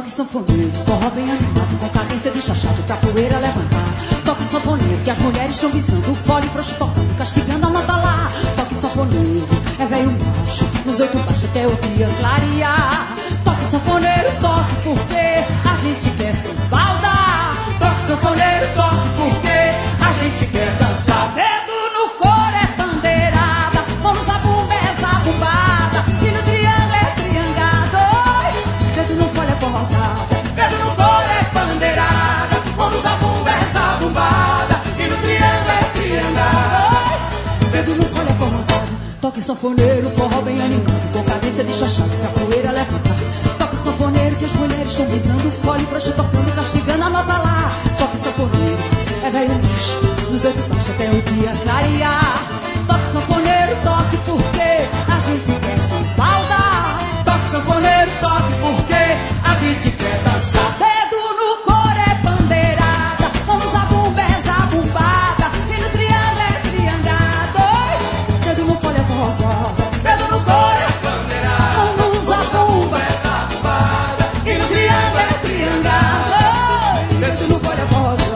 Toque sanfoneiro, forró bem animado, com cadência de chachado pra poeira levantar. Toque sanfoneiro, que as mulheres estão visando, fole frouxo tocando, castigando a nota lá. Toque sanfoneiro, é velho macho, nos 8 baixos até o dia clarear. Toque sanfoneiro, toque porque a gente quer se esbaldar. Toque sanfoneiro, toque porque a gente quer dançar. Dedo no couro é pandeirada, vamos a bumba é zabumbada, e no triângulo é triangado. Dedo no folha é forrosada, dedo no couro é pandeirada, vamos a bumba é zabumbada, e no triângulo é triangado. Dedo no folha é forrosada. Toque sanfoneiro, forró bem animado, com cadência de chachado pra poeira levantar. Toque sanfoneiro, que as mulheres estão visando, fole frouxo tocando, castigando a nota lá. Toque sanfoneiro, é velho bicho, nos 8 baixos até o dia clarear. Toque sanfoneiro, toque porque a gente quer se esbaldar. Toque sanfoneiro, toque porque a gente quer dançar. Dedo no couro é pandeirada, vamos a bumba é zabumbada, e no triângulo é triangado. Dedo no folha é forrosada, dedo no couro é pandeirada, vamos a bumba é zabumbada, e no triângulo é triangado. Dedo no folha é forrosada.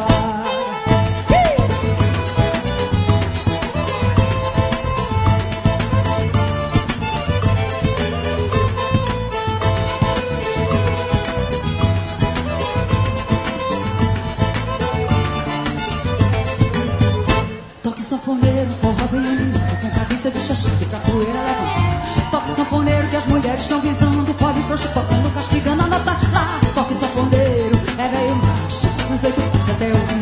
Toque sanfoneiro, forró bem animado, com cadência de chachado pra poeira levantar. Toque sanfoneiro, que as mulheres estão visando, fole frouxo tocando, castigando a nota lá. Toque sanfoneiro, é velho macho, nos 8 baixos até o dia